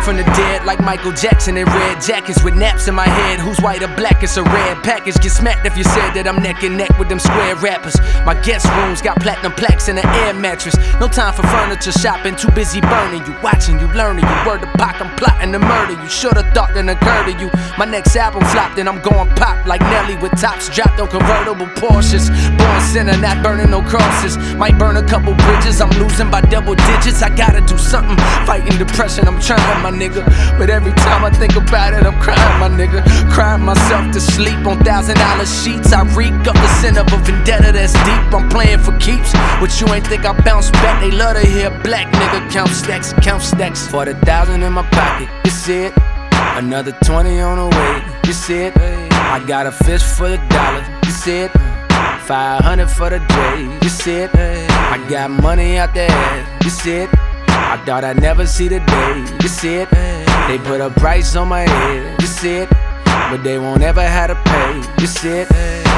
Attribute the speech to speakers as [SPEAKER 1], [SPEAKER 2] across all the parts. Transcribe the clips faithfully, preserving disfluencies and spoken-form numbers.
[SPEAKER 1] from the dead like Michael Jackson in red jackets with naps in my head. Who's white or black? It's a red package. Get smacked if you said that I'm neck and neck with them square rappers. My guest rooms got platinum plaques and an air mattress. No time for furniture shopping, too busy burning you. Watching you, learning you. Word to Pac, I'm plotting to murder you. Should've thought that occurred to you. My next album flopped and I'm going pop like Nelly with tops dropped on convertible Porsches. Born sinner, not burning no crosses. Might burn a couple bridges, I'm losing by double digits. I gotta do something, fighting depression, I'm trying, my nigga. But every time I think about it, I'm crying, my nigga. Crying myself to sleep on thousand dollar sheets. I reek up the sin of a vendetta that's deep. I'm playing for keeps. What you ain't think I bounce back? They love to hear black nigga count stacks, count stacks. Forty thousand in my pocket, you see it. Another twenty on the way, you see it. I got a fist for the dollar, you see it. Five hundred for the J, you see it. I got money out there, you see it. I thought I'd never see the day, you see it. They put a price on my head, you see it. But they won't ever have to pay, you see it.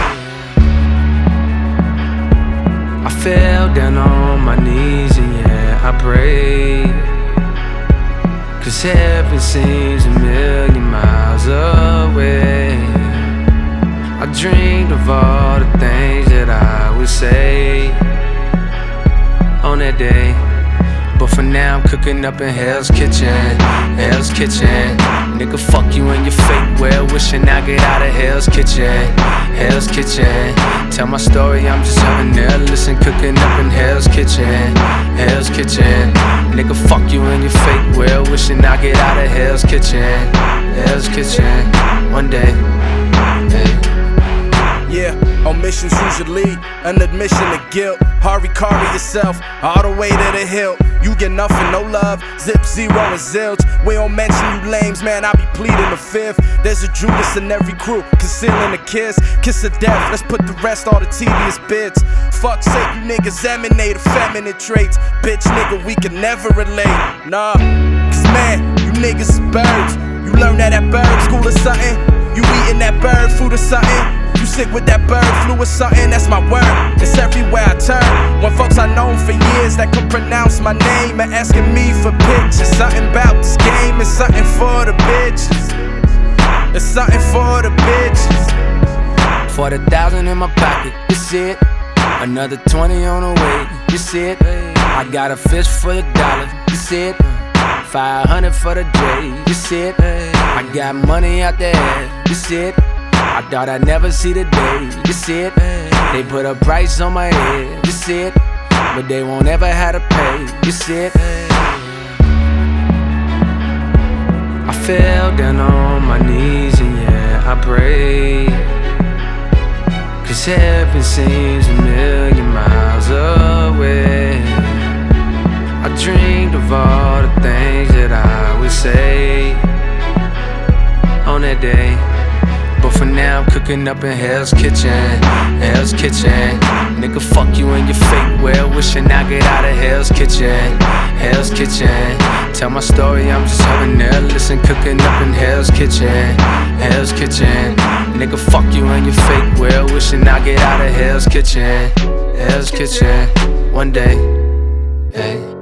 [SPEAKER 1] I fell down on my knees and yeah, I prayed. Cause heaven seems a million miles away. I dreamed of all the things that I would say on that day. But for now I'm cooking up in Hell's Kitchen, Hell's Kitchen. Nigga, fuck you and your fake well wishing I get out of Hell's Kitchen, Hell's Kitchen. Tell my story, I'm just having there. Listen, cooking up in Hell's Kitchen, Hell's Kitchen. Nigga, fuck you and your fake well wishing I get out of Hell's Kitchen, Hell's Kitchen. One day, hey.
[SPEAKER 2] Yeah, omissions usually an admission to guilt. Hurry, carry yourself all the way to the hill. You get nothing, no love, zip, zero, and zilch. We don't mention you lames, man, I be pleading the fifth. There's a Judas in every crew, concealing a kiss. Kiss of death, let's put the rest all the tedious bits. Fuck sake, you niggas emanate effeminate traits. Bitch nigga, we can never relate, nah. Cause man, you niggas is birds. You learn that at bird school or something. You eating that bird food or something. You sick with that bird flu or something, that's my word. It's everywhere I turn. When folks I known for years that could pronounce my name are asking me for pictures. Something about this game is something for the bitches. It's something for the bitches.
[SPEAKER 1] Forty thousand in my pocket, you see it. Another twenty on the way, you see it. I got a fist for the dollar, you see it. Five hundred for the J, you see it. I got money out there, you see it. I thought I'd never see the day, you see it. They put a price on my head, you see it. But they won't ever have to pay, you see it. I fell down on my knees and yeah, I prayed. Cause heaven seems a million miles away. I dreamed of all the things that I would say on that day. But for now I'm cooking up in Hell's Kitchen, Hell's Kitchen. Nigga, fuck you and your fake well wishing I get out of Hell's Kitchen, Hell's Kitchen. Tell my story, I'm just having there. Listen, cooking up in Hell's Kitchen, Hell's Kitchen. Nigga, fuck you and your fake well wishing I get out of Hell's Kitchen, Hell's Kitchen. One day, hey.